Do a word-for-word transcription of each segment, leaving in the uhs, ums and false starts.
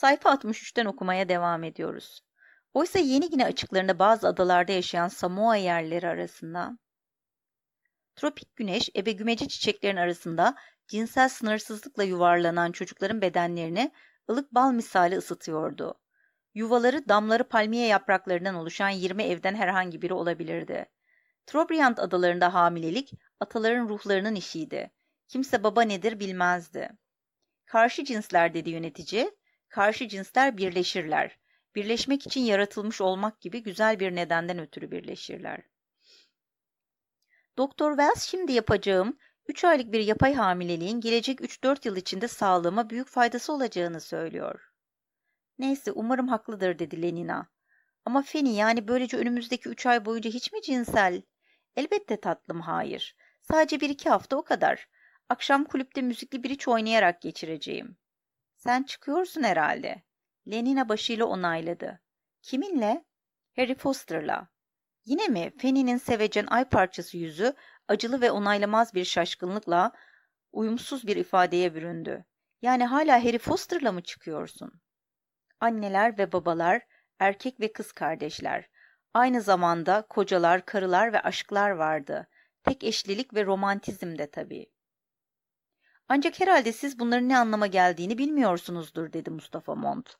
Sayfa altmış üçten okumaya devam ediyoruz. Oysa Yeni Gine açıklarında bazı adalarda yaşayan Samoa yerlileri arasında tropik güneş ebegümeci çiçeklerin arasında cinsel sınırsızlıkla yuvarlanan çocukların bedenlerini ılık bal misali ısıtıyordu. Yuvaları damları palmiye yapraklarından oluşan yirmi evden herhangi biri olabilirdi. Trobriand adalarında hamilelik ataların ruhlarının işiydi. Kimse baba nedir bilmezdi. Karşı cinsler dedi yönetici, karşı cinsler birleşirler. Birleşmek için yaratılmış olmak gibi güzel bir nedenden ötürü birleşirler. Doktor Wells şimdi yapacağım üç aylık bir yapay hamileliğin gelecek üç dört yıl içinde sağlığıma büyük faydası olacağını söylüyor. Neyse umarım haklıdır dedi Lenina. Ama Fanny yani böylece önümüzdeki üç ay boyunca hiç mi cinsel? Elbette tatlım hayır. Sadece bir iki hafta o kadar. Akşam kulüpte müzikli bridge oynayarak geçireceğim. Sen çıkıyorsun herhalde. Lenina başıyla onayladı. Kiminle? Harry Foster'la. Yine mi? Fanny'nin sevecen ay parçası yüzü acılı ve onaylamaz bir şaşkınlıkla uyumsuz bir ifadeye büründü. Yani hala Harry Foster'la mı çıkıyorsun? Anneler ve babalar, erkek ve kız kardeşler. Aynı zamanda kocalar, karılar ve aşklar vardı. Tek eşlilik ve romantizm de tabii. Ancak herhalde siz bunların ne anlama geldiğini bilmiyorsunuzdur dedi Mustafa Mont.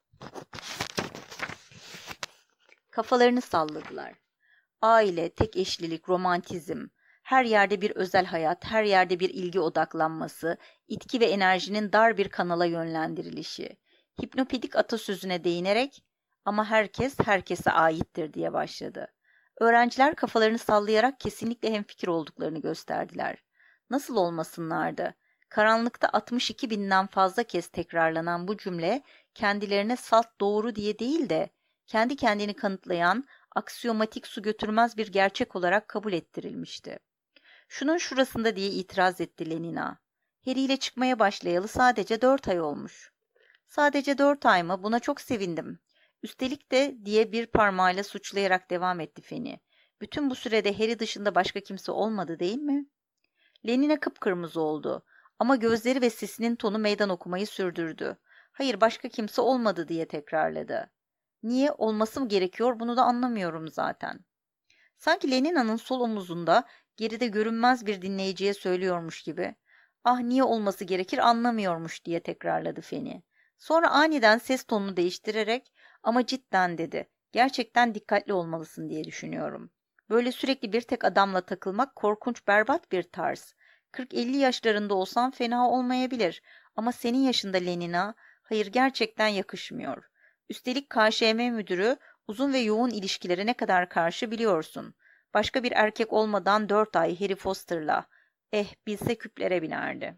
Kafalarını salladılar. Aile, tek eşlilik, romantizm, her yerde bir özel hayat, her yerde bir ilgi odaklanması, itki ve enerjinin dar bir kanala yönlendirilişi. Hipnopedik atasözüne değinerek ama herkes herkese aittir diye başladı. Öğrenciler kafalarını sallayarak kesinlikle hemfikir olduklarını gösterdiler. Nasıl olmasınlardı? Karanlıkta altmış iki binden fazla kez tekrarlanan bu cümle kendilerine salt doğru diye değil de kendi kendini kanıtlayan aksiyomatik su götürmez bir gerçek olarak kabul ettirilmişti. Şunun şurasında diye itiraz etti Lenina. Harry ile çıkmaya başlayalı sadece dört ay olmuş. Sadece dört ay mı? Buna çok sevindim. Üstelik de diye bir parmağıyla suçlayarak devam etti Fanny. Bütün bu sürede Harry dışında başka kimse olmadı değil mi? Lenina kıpkırmızı oldu ama gözleri ve sesinin tonu meydan okumayı sürdürdü. Hayır başka kimse olmadı diye tekrarladı. Niye olması mı gerekiyor bunu da anlamıyorum zaten. Sanki Lenina'nın sol omuzunda geride görünmez bir dinleyiciye söylüyormuş gibi. Ah niye olması gerekir anlamıyormuş diye tekrarladı Fanny. Sonra aniden ses tonunu değiştirerek ama cidden dedi. Gerçekten dikkatli olmalısın diye düşünüyorum. Böyle sürekli bir tek adamla takılmak korkunç berbat bir tarz. kırk elli yaşlarında olsan fena olmayabilir ama senin yaşında Lenina, hayır gerçekten yakışmıyor. Üstelik K Ş M müdürü uzun ve yoğun ilişkilere ne kadar karşı biliyorsun. Başka bir erkek olmadan dört ay Harry Foster'la. Eh bilse küplere binerdi.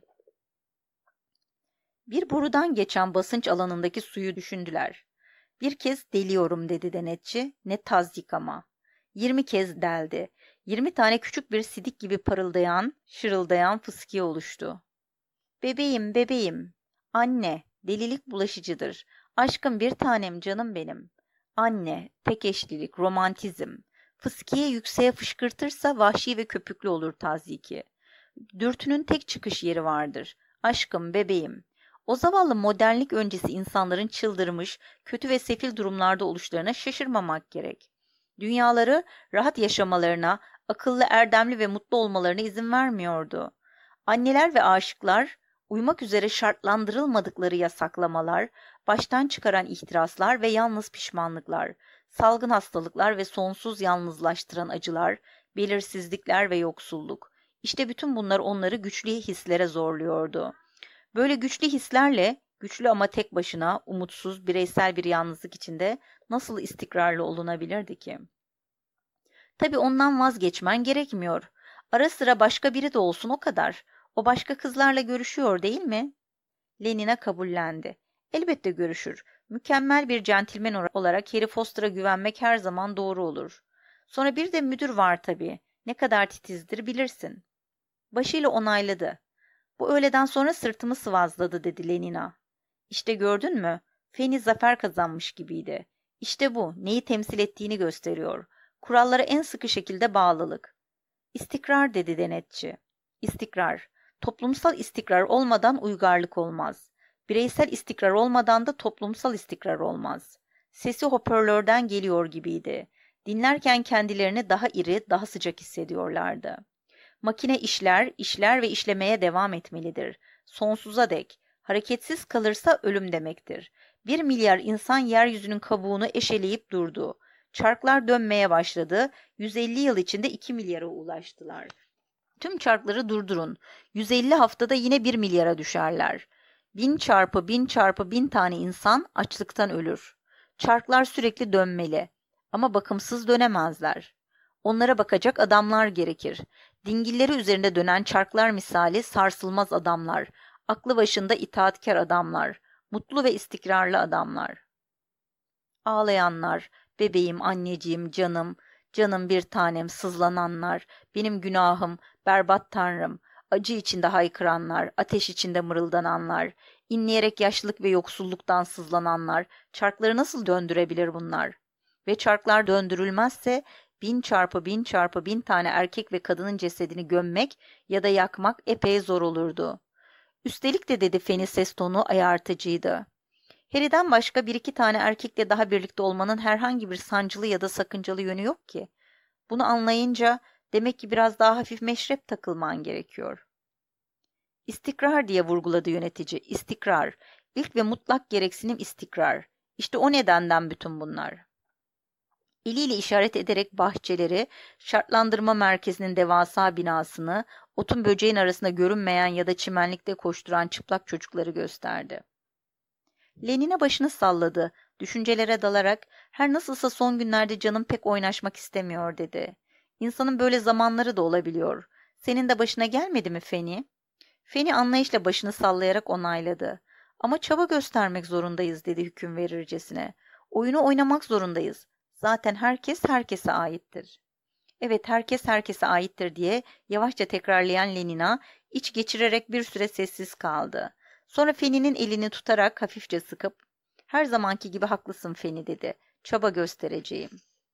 Bir borudan geçen basınç alanındaki suyu düşündüler. Bir kez deliyorum dedi denetçi. Ne tazyik ama. Yirmi kez deldi. Yirmi tane küçük bir sidik gibi parıldayan, şırıldayan fıskiye oluştu. Bebeğim, bebeğim. Anne, delilik bulaşıcıdır. Aşkım bir tanem canım benim. Anne, tek eşlilik, romantizm. Fıskiye yükseğe fışkırtırsa vahşi ve köpüklü olur tazyiki. Dürtünün tek çıkış yeri vardır. Aşkım, bebeğim. O zavallı modernlik öncesi insanların çıldırmış, kötü ve sefil durumlarda oluşlarına şaşırmamak gerek. Dünyaları rahat yaşamalarına, akıllı, erdemli ve mutlu olmalarına izin vermiyordu. Anneler ve aşıklar, uymak üzere şartlandırılmadıkları yasaklamalar, baştan çıkaran ihtiraslar ve yalnız pişmanlıklar, salgın hastalıklar ve sonsuz yalnızlaştıran acılar, belirsizlikler ve yoksulluk. İşte bütün bunlar onları güçlü hislere zorluyordu. Böyle güçlü hislerle, güçlü ama tek başına, umutsuz, bireysel bir yalnızlık içinde nasıl istikrarlı olunabilirdi ki? Tabii ondan vazgeçmen gerekmiyor. Ara sıra başka biri de olsun o kadar. O başka kızlarla görüşüyor değil mi? Lenina kabullendi. Elbette görüşür. Mükemmel bir centilmen olarak Harry Foster'a güvenmek her zaman doğru olur. Sonra bir de müdür var tabii. Ne kadar titizdir bilirsin. Başıyla onayladı. Bu öğleden sonra sırtımı sıvazladı dedi Lenina. İşte gördün mü? Fanny zafer kazanmış gibiydi. İşte bu, neyi temsil ettiğini gösteriyor. Kurallara en sıkı şekilde bağlılık. İstikrar dedi denetçi. İstikrar. Toplumsal istikrar olmadan uygarlık olmaz. Bireysel istikrar olmadan da toplumsal istikrar olmaz. Sesi hoparlörden geliyor gibiydi. Dinlerken kendilerini daha iri, daha sıcak hissediyorlardı. Makine işler, işler ve işlemeye devam etmelidir. Sonsuza dek. Hareketsiz kalırsa ölüm demektir. Bir milyar insan yeryüzünün kabuğunu eşeleyip durdu. Çarklar dönmeye başladı. yüz elli yıl içinde iki milyara ulaştılar. Tüm çarkları durdurun. yüz elli haftada yine bir milyara düşerler. Bin çarpı bin çarpı bin tane insan açlıktan ölür. Çarklar sürekli dönmeli. Ama bakımsız dönemezler. Onlara bakacak adamlar gerekir. Dingilleri üzerinde dönen çarklar misali sarsılmaz adamlar. Aklı başında itaatkar adamlar. Mutlu ve istikrarlı adamlar. Ağlayanlar, bebeğim, anneciğim, canım, canım bir tanem, sızlananlar, benim günahım, berbat tanrım, acı içinde haykıranlar, ateş içinde mırıldananlar, inleyerek yaşlılık ve yoksulluktan sızlananlar, çarkları nasıl döndürebilir bunlar? Ve çarklar döndürülmezse, bin çarpı bin çarpı bin tane erkek ve kadının cesedini gömmek ya da yakmak epey zor olurdu. Üstelik de dedi Feni ses tonu ayartıcıydı. Harry'den başka bir iki tane erkekle daha birlikte olmanın herhangi bir sancılı ya da sakıncalı yönü yok ki. Bunu anlayınca demek ki biraz daha hafif meşrep takılman gerekiyor. İstikrar diye vurguladı yönetici. İstikrar. İlk ve mutlak gereksinim istikrar. İşte o nedenden bütün bunlar. Eliyle işaret ederek bahçeleri, şartlandırma merkezinin devasa binasını, otun böceğin arasında görünmeyen ya da çimenlikte koşturan çıplak çocukları gösterdi. Lenin'e başını salladı. Düşüncelere dalarak, her nasılsa son günlerde canım pek oynaşmak istemiyor dedi. İnsanın böyle zamanları da olabiliyor. Senin de başına gelmedi mi Feni? Feni anlayışla başını sallayarak onayladı. Ama çaba göstermek zorundayız dedi hüküm verircesine. Oyunu oynamak zorundayız. Zaten herkes herkese aittir. Evet, herkes herkese aittir diye yavaşça tekrarlayan Lenina iç geçirerek bir süre sessiz kaldı. Sonra Feni'nin elini tutarak hafifçe sıkıp "Her zamanki gibi haklısın Feni" dedi. "Çaba göstereceğim."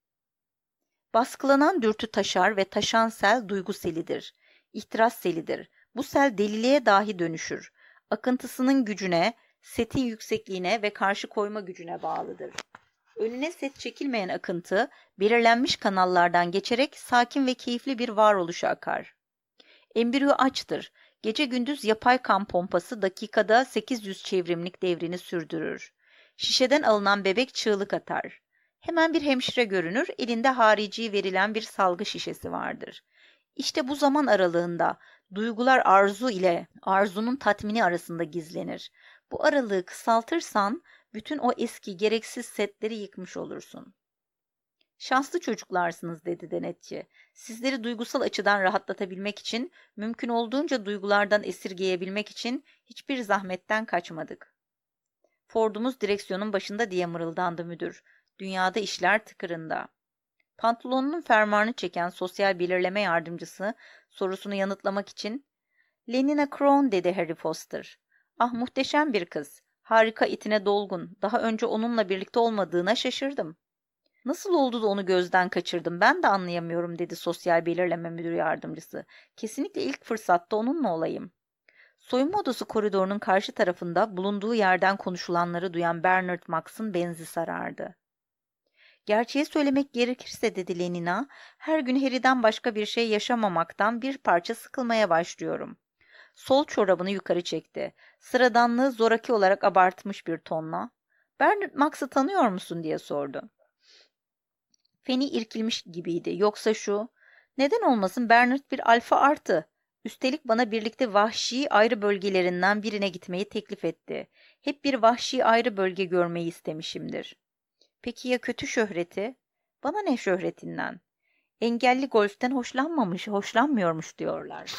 Baskılanan dürtü taşar ve taşan sel duygu selidir. İhtiras selidir. Bu sel deliliğe dahi dönüşür. Akıntısının gücüne, setin yüksekliğine ve karşı koyma gücüne bağlıdır. Önüne set çekilmeyen akıntı, belirlenmiş kanallardan geçerek sakin ve keyifli bir varoluşa akar. Embriyo açtır. Gece gündüz yapay kan pompası dakikada sekiz yüz çevrimlik devrini sürdürür. Şişeden alınan bebek çığlık atar. Hemen bir hemşire görünür, elinde harici verilen bir salgı şişesi vardır. İşte bu zaman aralığında duygular arzu ile arzunun tatmini arasında gizlenir. Bu aralığı kısaltırsan bütün o eski gereksiz setleri yıkmış olursun. "Şanslı çocuklarsınız" dedi denetçi. "Sizleri duygusal açıdan rahatlatabilmek için, mümkün olduğunca duygulardan esirgeyebilmek için hiçbir zahmetten kaçmadık." "Ford'umuz direksiyonun başında" diye mırıldandı müdür. "Dünyada işler tıkırında." Pantolonunun fermuarını çeken sosyal belirleme yardımcısı sorusunu yanıtlamak için "Lenina Crown" dedi Harry Foster. "Ah, muhteşem bir kız. Harika, itine dolgun. Daha önce onunla birlikte olmadığına şaşırdım." "Nasıl oldu da onu gözden kaçırdım, ben de anlayamıyorum" dedi sosyal belirleme müdür yardımcısı. "Kesinlikle ilk fırsatta onunla olayım." Soyunma odası koridorunun karşı tarafında bulunduğu yerden konuşulanları duyan Bernard Max'ın benzi sarardı. "Gerçeği söylemek gerekirse" dedi Lenina, "her gün Harry'den başka bir şey yaşamamaktan bir parça sıkılmaya başlıyorum." Sol çorabını yukarı çekti. Sıradanlığı zoraki olarak abartmış bir tonla "Bernard Max'ı tanıyor musun?" diye sordu. Feni irkilmiş gibiydi. "Yoksa şu, neden olmasın, Bernard bir alfa artı. Üstelik bana birlikte vahşi ayrı bölgelerinden birine gitmeyi teklif etti. Hep bir vahşi ayrı bölge görmeyi istemişimdir." "Peki ya kötü şöhreti?" "Bana ne şöhretinden? Engelli golften hoşlanmamış, hoşlanmıyormuş diyorlar."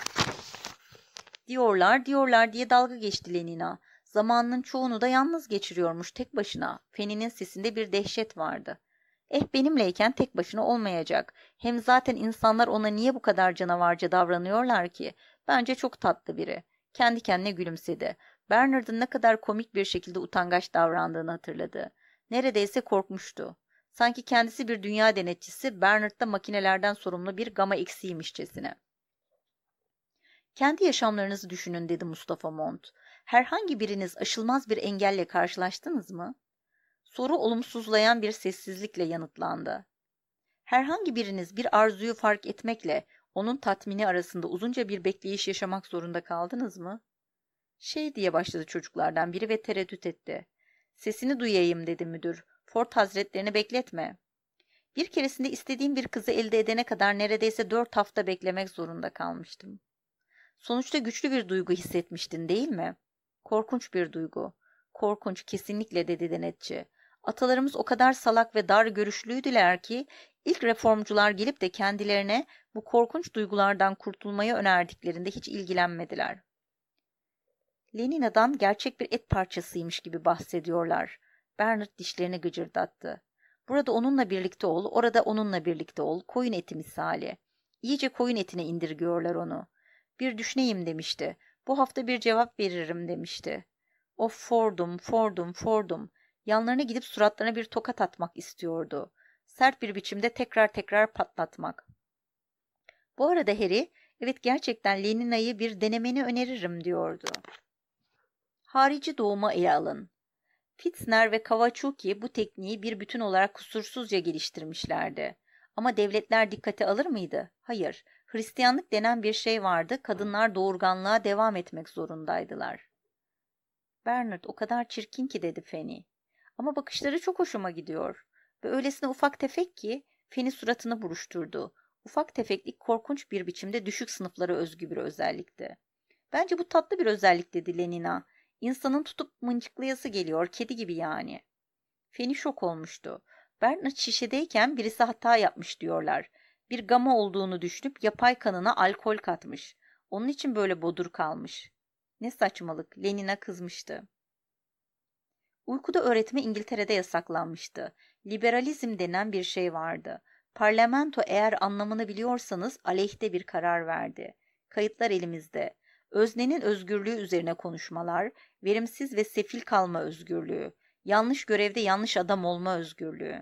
Diyorlar, diyorlar diye dalga geçti Lenina. Zamanının çoğunu da yalnız geçiriyormuş, tek başına. Feni'nin sesinde bir dehşet vardı. "Eh, benimleyken tek başına olmayacak. Hem zaten insanlar ona niye bu kadar canavarca davranıyorlar ki? Bence çok tatlı biri." Kendi kendine gülümsedi. Bernard'ın ne kadar komik bir şekilde utangaç davrandığını hatırladı. Neredeyse korkmuştu. Sanki kendisi bir dünya denetçisi, Bernard da makinelerden sorumlu bir gama eksiğiymişçesine. "Kendi yaşamlarınızı düşünün" dedi Mustafa Mont. Herhangi biriniz aşılmaz bir engelle karşılaştınız mı? Soru olumsuzlayan bir sessizlikle yanıtlandı. Herhangi biriniz bir arzuyu fark etmekle onun tatmini arasında uzunca bir bekleyiş yaşamak zorunda kaldınız mı? Şey diye başladı çocuklardan biri ve tereddüt etti. Sesini duyayım dedi müdür. Ford Hazretlerini bekletme. Bir keresinde istediğim bir kızı elde edene kadar neredeyse dört hafta beklemek zorunda kalmıştım. Sonuçta güçlü bir duygu hissetmiştin değil mi? Korkunç bir duygu. Korkunç kesinlikle dedi denetçi. Atalarımız o kadar salak ve dar görüşlüydüler ki ilk reformcular gelip de kendilerine bu korkunç duygulardan kurtulmayı önerdiklerinde hiç ilgilenmediler. Lenina'dan gerçek bir et parçasıymış gibi bahsediyorlar. Bernard dişlerini gıcırdattı. Burada onunla birlikte ol, orada onunla birlikte ol, koyun eti misali. İyice koyun etine indirgiyorlar onu. Bir düşüneyim demişti. Bu hafta bir cevap veririm demişti. Of Ford'um, Ford'um, Ford'um. Yanlarına gidip suratlarına bir tokat atmak istiyordu. Sert bir biçimde tekrar tekrar patlatmak. Bu arada Harry, evet gerçekten Lenina'yı bir denemeni öneririm diyordu. Harici doğuma ele alın. Fitzner ve Kawauchi bu tekniği bir bütün olarak kusursuzca geliştirmişlerdi. Ama devletler dikkate alır mıydı? Hayır. Hristiyanlık denen bir şey vardı, kadınlar doğurganlığa devam etmek zorundaydılar. Bernard o kadar çirkin ki dedi Fanny. Ama bakışları çok hoşuma gidiyor. Ve öylesine ufak tefek ki Fanny suratını buruşturdu. Ufak tefeklik korkunç bir biçimde düşük sınıflara özgü bir özellikti. Bence bu tatlı bir özellik dedi Lenina. İnsanın tutup mıncıklayası geliyor, kedi gibi yani. Fanny şok olmuştu. Bernard şişedeyken birisi hata yapmış diyorlar. Bir gama olduğunu düşünüp yapay kanına alkol katmış. Onun için böyle bodur kalmış. Ne saçmalık, Lenina kızmıştı. Uykuda öğretme İngiltere'de yasaklanmıştı. Liberalizm denen bir şey vardı. Parlamento eğer anlamını biliyorsanız aleyhte bir karar verdi. Kayıtlar elimizde. Öznenin özgürlüğü üzerine konuşmalar, verimsiz ve sefil kalma özgürlüğü, yanlış görevde yanlış adam olma özgürlüğü.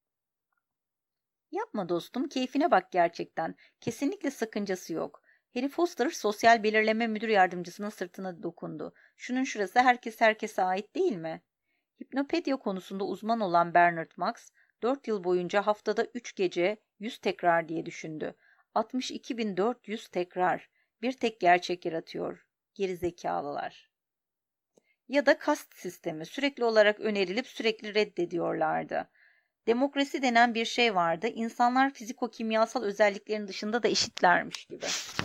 Yapma dostum, keyfine bak gerçekten. Kesinlikle sakıncası yok. Harry Foster sosyal belirleme müdür yardımcısının sırtına dokundu. Şunun şurası herkes herkese ait değil mi? Hipnopedya konusunda uzman olan Bernard Max, dört yıl boyunca haftada üç gece yüz tekrar diye düşündü. altmış iki bin dört yüz tekrar. Bir tek gerçek yaratıyor. Gerizekalılar. Ya da kast sistemi sürekli olarak önerilip sürekli reddediyorlardı. Demokrasi denen bir şey vardı. İnsanlar fiziko-kimyasal özelliklerin dışında da eşitlermiş gibi.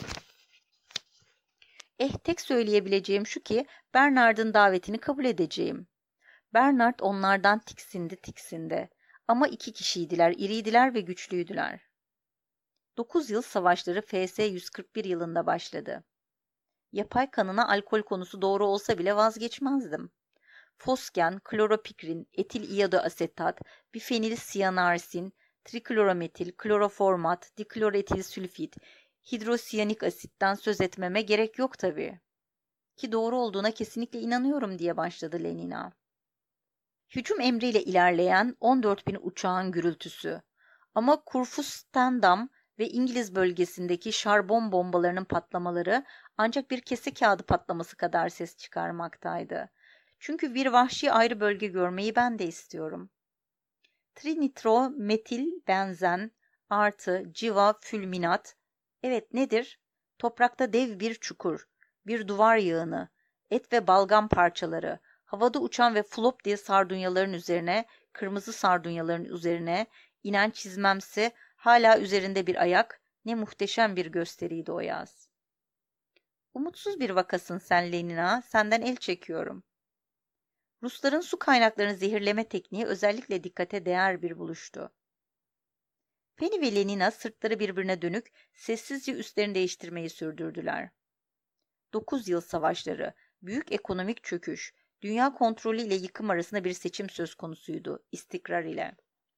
Eh tek söyleyebileceğim şu ki Bernard'ın davetini kabul edeceğim. Bernard onlardan tiksindi tiksindi. Ama iki kişiydiler, iriydiler ve güçlüydüler. Dokuz yıl savaşları F S yüz kırk bir yılında başladı. Yapay kanına alkol konusu doğru olsa bile vazgeçmezdim. Fosgen, kloropikrin, etil iodoasetat, bifenilsiyanarsin, triklorometil, kloroformat, dikloretilsülfit, hidrosiyanik asitten söz etmeme gerek yok tabii. Ki doğru olduğuna kesinlikle inanıyorum diye başladı Lenina. Hücum emriyle ilerleyen on dört bin uçağın gürültüsü. Ama Kurfürstendamm ve İngiliz bölgesindeki şarbon bombalarının patlamaları ancak bir kese kağıdı patlaması kadar ses çıkarmaktaydı. Çünkü bir vahşi ayrı bölge görmeyi ben de istiyorum. Trinitrometil benzen artı civa fulminat. Evet nedir? Toprakta dev bir çukur, bir duvar yığını, et ve balgam parçaları, havada uçan ve flop diye sardunyaların üzerine, kırmızı sardunyaların üzerine inen çizmemsi, hala üzerinde bir ayak, ne muhteşem bir gösteriydi o yaz. Umutsuz bir vakasın sen Lenina, senden el çekiyorum. Rusların su kaynaklarını zehirleme tekniği özellikle dikkate değer bir buluştu. Fanny ve Lenina sırtları birbirine dönük, sessizce üstlerini değiştirmeyi sürdürdüler. Dokuz yıl savaşları, büyük ekonomik çöküş, dünya kontrolü ile yıkım arasında bir seçim söz konusuydu, istikrar ile.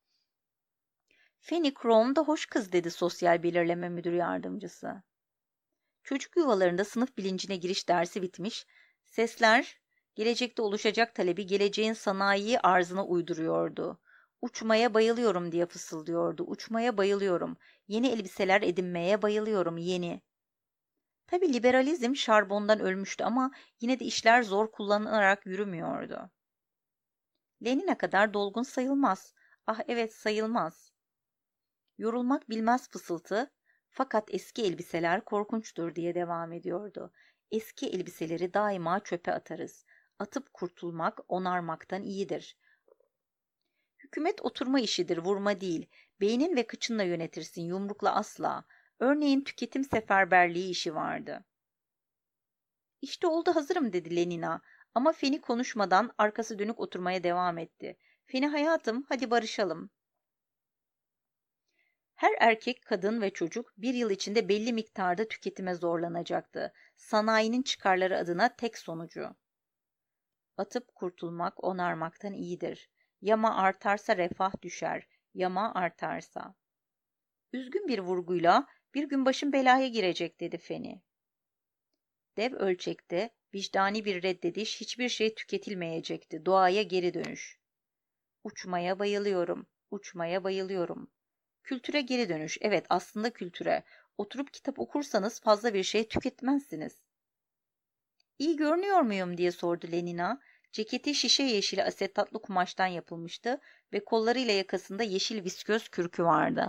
Fanny Chrome da hoş kız dedi sosyal belirleme müdür yardımcısı. Çocuk yuvalarında sınıf bilincine giriş dersi bitmiş, sesler gelecekte oluşacak talebi geleceğin sanayi arzına uyduruyordu. Uçmaya bayılıyorum diye fısıldıyordu. Uçmaya bayılıyorum. Yeni elbiseler edinmeye bayılıyorum. Yeni. Tabii liberalizm şarbondan ölmüştü ama yine de işler zor kullanılarak yürümüyordu. Lenin'e kadar dolgun sayılmaz. Ah evet, sayılmaz. Yorulmak bilmez fısıltı, fakat eski elbiseler korkunçtur diye devam ediyordu. Eski elbiseleri daima çöpe atarız. Atıp kurtulmak onarmaktan iyidir. Hükümet oturma işidir, vurma değil. Beynin ve kıçınla yönetirsin, yumrukla asla. Örneğin tüketim seferberliği işi vardı. İşte oldu, hazırım dedi Lenina. Ama Feni konuşmadan arkası dönük oturmaya devam etti. Feni hayatım, hadi barışalım. Her erkek, kadın ve çocuk bir yıl içinde belli miktarda tüketime zorlanacaktı. Sanayinin çıkarları adına tek sonucu. Atıp kurtulmak onarmaktan iyidir. Yama artarsa refah düşer, yama artarsa. Üzgün bir vurguyla bir gün başım belaya girecek dedi Feni. Dev ölçekte vicdani bir reddediş, hiçbir şey tüketilmeyecekti, doğaya geri dönüş. Uçmaya bayılıyorum, uçmaya bayılıyorum. Kültüre geri dönüş, evet aslında kültüre. Oturup kitap okursanız fazla bir şey tüketmezsiniz. İyi görünüyor muyum diye sordu Lenina. Ceketi şişe yeşili asetatlı kumaştan yapılmıştı ve kollarıyla yakasında yeşil visköz kürkü vardı.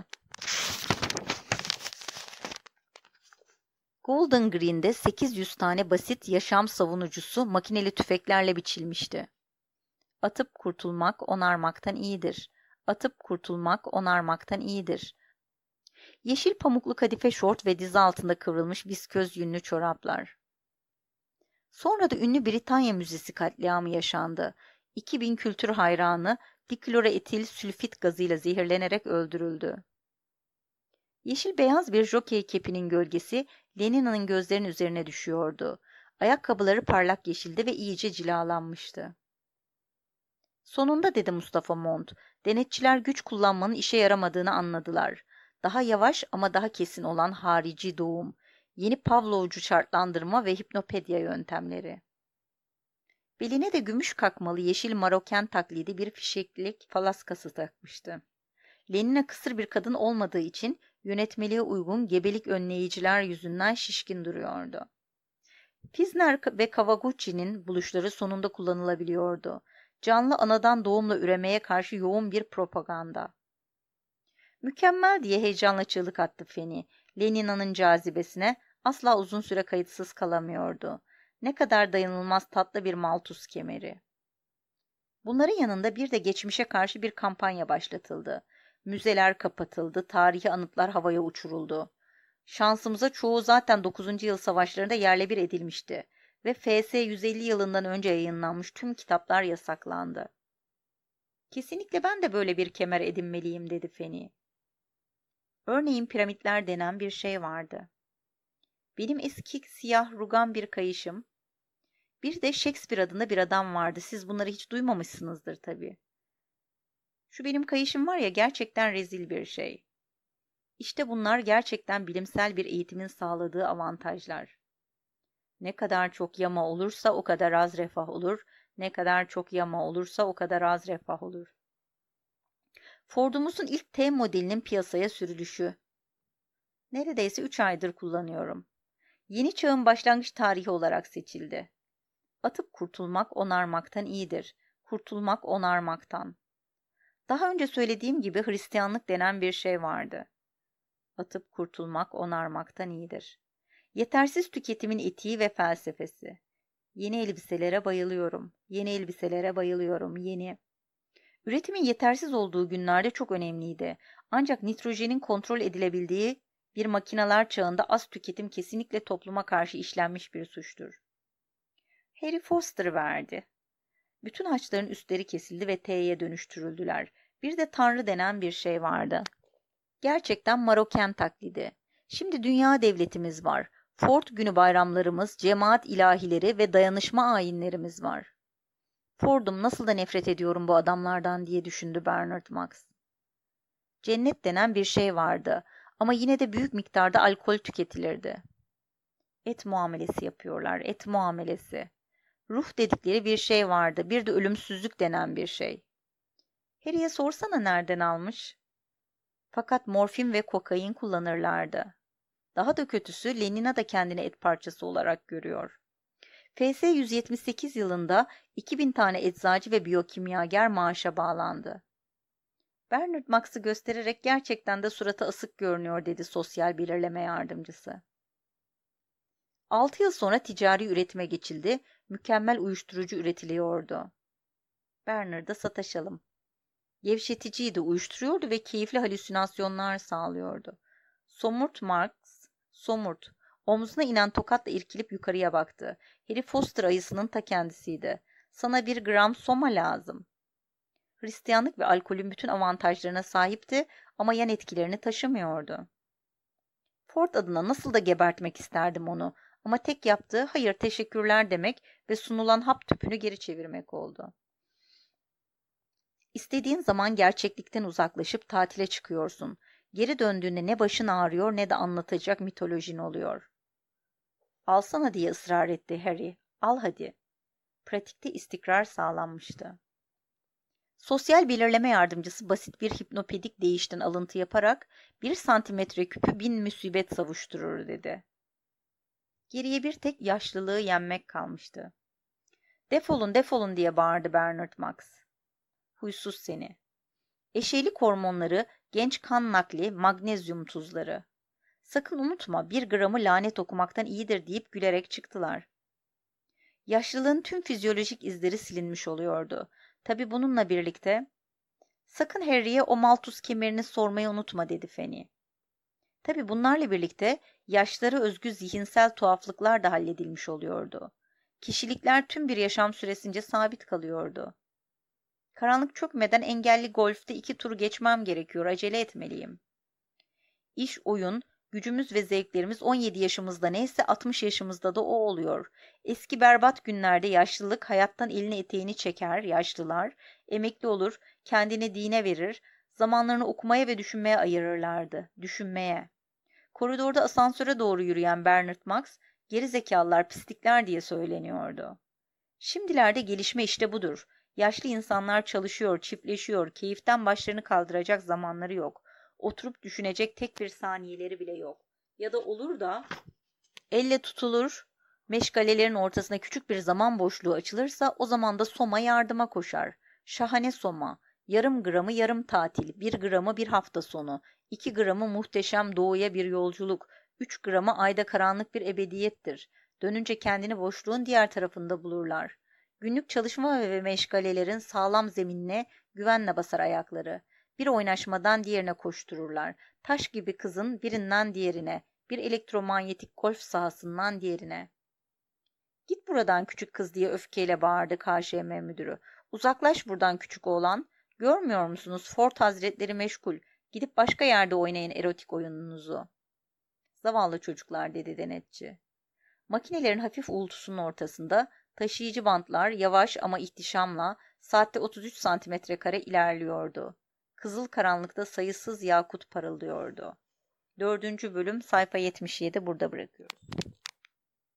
Golden Green'de sekiz yüz tane basit yaşam savunucusu makineli tüfeklerle biçilmişti. Atıp kurtulmak onarmaktan iyidir. Atıp kurtulmak onarmaktan iyidir. Yeşil pamuklu kadife şort ve diz altında kıvrılmış visköz yünlü çoraplar. Sonra da ünlü Britanya Müzesi katliamı yaşandı. iki bin kültür hayranı dikloroetil sülfit gazıyla zehirlenerek öldürüldü. Yeşil beyaz bir jokey kepinin gölgesi Lenina'nın gözlerinin üzerine düşüyordu. Ayakkabıları parlak yeşildi ve iyice cilalanmıştı. Sonunda dedi Mustafa Mont, denetçiler güç kullanmanın işe yaramadığını anladılar. Daha yavaş ama daha kesin olan harici doğum, yeni Pavlovcu şartlandırma ve hipnopedya yöntemleri. Beline de gümüş kakmalı yeşil Maroken taklidi bir fişeklik falaskası takmıştı. Lenina kısır bir kadın olmadığı için yönetmeliğe uygun gebelik önleyiciler yüzünden şişkin duruyordu. Pizner ve Kawaguchi'nin buluşları sonunda kullanılabiliyordu. Canlı anadan doğumla üremeye karşı yoğun bir propaganda. Mükemmel diye heyecanla çığlık attı Feni. Lenina'nın cazibesine asla uzun süre kayıtsız kalamıyordu. Ne kadar dayanılmaz tatlı bir maltus kemeri. Bunların yanında bir de geçmişe karşı bir kampanya başlatıldı. Müzeler kapatıldı, tarihi anıtlar havaya uçuruldu. Şansımıza çoğu zaten dokuzuncu yıl savaşlarında yerle bir edilmişti ve F S yüz elli yılından önce yayınlanmış tüm kitaplar yasaklandı. Kesinlikle ben de böyle bir kemer edinmeliyim dedi Feni. Örneğin piramitler denen bir şey vardı. Benim eski siyah rugan bir kayışım. Bir de Shakespeare adında bir adam vardı. Siz bunları hiç duymamışsınızdır tabii. Şu benim kayışım var ya, gerçekten rezil bir şey. İşte bunlar gerçekten bilimsel bir eğitimin sağladığı avantajlar. Ne kadar çok yama olursa o kadar az refah olur. Ne kadar çok yama olursa o kadar az refah olur. Ford'umuzun ilk T modelinin piyasaya sürülüşü. Neredeyse üç aydır kullanıyorum. Yeni çağın başlangıç tarihi olarak seçildi. Atıp kurtulmak onarmaktan iyidir. Kurtulmak onarmaktan. Daha önce söylediğim gibi Hristiyanlık denen bir şey vardı. Atıp kurtulmak onarmaktan iyidir. Yetersiz tüketimin etiği ve felsefesi. Yeni elbiselere bayılıyorum. Yeni elbiselere bayılıyorum. Yeni. Üretimin yetersiz olduğu günlerde çok önemliydi. Ancak nitrojenin kontrol edilebildiği bir makineler çağında az tüketim kesinlikle topluma karşı işlenmiş bir suçtur. Harry Foster verdi. Bütün haçların üstleri kesildi ve T'ye dönüştürüldüler. Bir de Tanrı denen bir şey vardı. Gerçekten Maroken taklidi. Şimdi dünya devletimiz var. Ford günü bayramlarımız, cemaat ilahileri ve dayanışma ayinlerimiz var. Ford'um, nasıl da nefret ediyorum bu adamlardan diye düşündü Bernard Max. Cennet denen bir şey vardı ama yine de büyük miktarda alkol tüketilirdi. Et muamelesi yapıyorlar, et muamelesi. Ruh dedikleri bir şey vardı, bir de ölümsüzlük denen bir şey. Harry'e sorsana nereden almış? Fakat morfin ve kokain kullanırlardı. Daha da kötüsü Lenina da kendini et parçası olarak görüyor. F S yüz yetmiş sekiz yılında iki bin tane eczacı ve biyokimyager maaşa bağlandı. Bernard Marx'ı göstererek gerçekten de suratı asık görünüyor dedi sosyal belirleme yardımcısı. Altı yıl sonra ticari üretime geçildi, mükemmel uyuşturucu üretiliyordu. Bernard'a sataşalım. Gevşeticiydi, uyuşturuyordu ve keyifli halüsinasyonlar sağlıyordu. Somurt Marx, somurt. Omzuna inen tokatla irkilip yukarıya baktı. Harry Foster ayısının ta kendisiydi. Sana bir gram soma lazım. Hristiyanlık ve alkolün bütün avantajlarına sahipti ama yan etkilerini taşımıyordu. Ford adına nasıl da gebertmek isterdim onu ama tek yaptığı hayır teşekkürler demek ve sunulan hap tüpünü geri çevirmek oldu. İstediğin zaman gerçeklikten uzaklaşıp tatile çıkıyorsun. Geri döndüğünde ne başın ağrıyor ne de anlatacak mitolojin oluyor. Alsana diye ısrar etti Harry. Al hadi. Pratikte istikrar sağlanmıştı. Sosyal belirleme yardımcısı basit bir hipnopedik deyişten alıntı yaparak bir santimetre küpü bin musibet savuşturur dedi. Geriye bir tek yaşlılığı yenmek kalmıştı. Defolun defolun diye bağırdı Bernard Max. Huysuz seni. Eşeylik hormonları, genç kan nakli, magnezyum tuzları. Sakın unutma bir gramı lanet okumaktan iyidir deyip gülerek çıktılar. Yaşlılığın tüm fizyolojik izleri silinmiş oluyordu. Tabii bununla birlikte, sakın Harry'e o maltuz kemerini sormayı unutma dedi Fanny. Tabii bunlarla birlikte yaşlara özgü zihinsel tuhaflıklar da halledilmiş oluyordu. Kişilikler tüm bir yaşam süresince sabit kalıyordu. Karanlık çökmeden engelli golfte iki tur geçmem gerekiyor, acele etmeliyim. İş, oyun, gücümüz ve zevklerimiz on yedi yaşımızda neyse altmış yaşımızda da o oluyor. Eski berbat günlerde yaşlılık hayattan elini eteğini çeker, yaşlılar, emekli olur, kendini dine verir, zamanlarını okumaya ve düşünmeye ayırırlardı. Düşünmeye. Koridorda asansöre doğru yürüyen Bernard Max, geri zekalılar, pislikler diye söyleniyordu. Şimdilerde gelişme işte budur. Yaşlı insanlar çalışıyor, çiftleşiyor, keyiften başlarını kaldıracak zamanları yok. Oturup düşünecek tek bir saniyeleri bile yok. Ya da olur da elle tutulur, meşgalelerin ortasına küçük bir zaman boşluğu açılırsa o zaman da Soma yardıma koşar. Şahane Soma, yarım gramı yarım tatil, bir gramı bir hafta sonu, iki gramı muhteşem doğuya bir yolculuk, üç gramı ayda karanlık bir ebediyettir. Dönünce kendini boşluğun diğer tarafında bulurlar. Günlük çalışma ve meşgalelerin sağlam zeminine güvenle basar ayakları. Bir oynaşmadan diğerine koştururlar. Taş gibi kızın birinden diğerine, bir elektromanyetik golf sahasından diğerine. Git buradan küçük kız diye öfkeyle bağırdı K Ş M müdürü. Uzaklaş buradan küçük oğlan. Görmüyor musunuz Ford Hazretleri meşgul. Gidip başka yerde oynayın erotik oyununuzu. Zavallı çocuklar dedi denetçi. Makinelerin hafif uğultusunun ortasında taşıyıcı bantlar yavaş ama ihtişamla saatte otuz üç santimetre kare ilerliyordu. Kızıl karanlıkta sayısız yakut parıldıyordu. Dördüncü bölüm sayfa yetmiş yedi burada bırakıyoruz.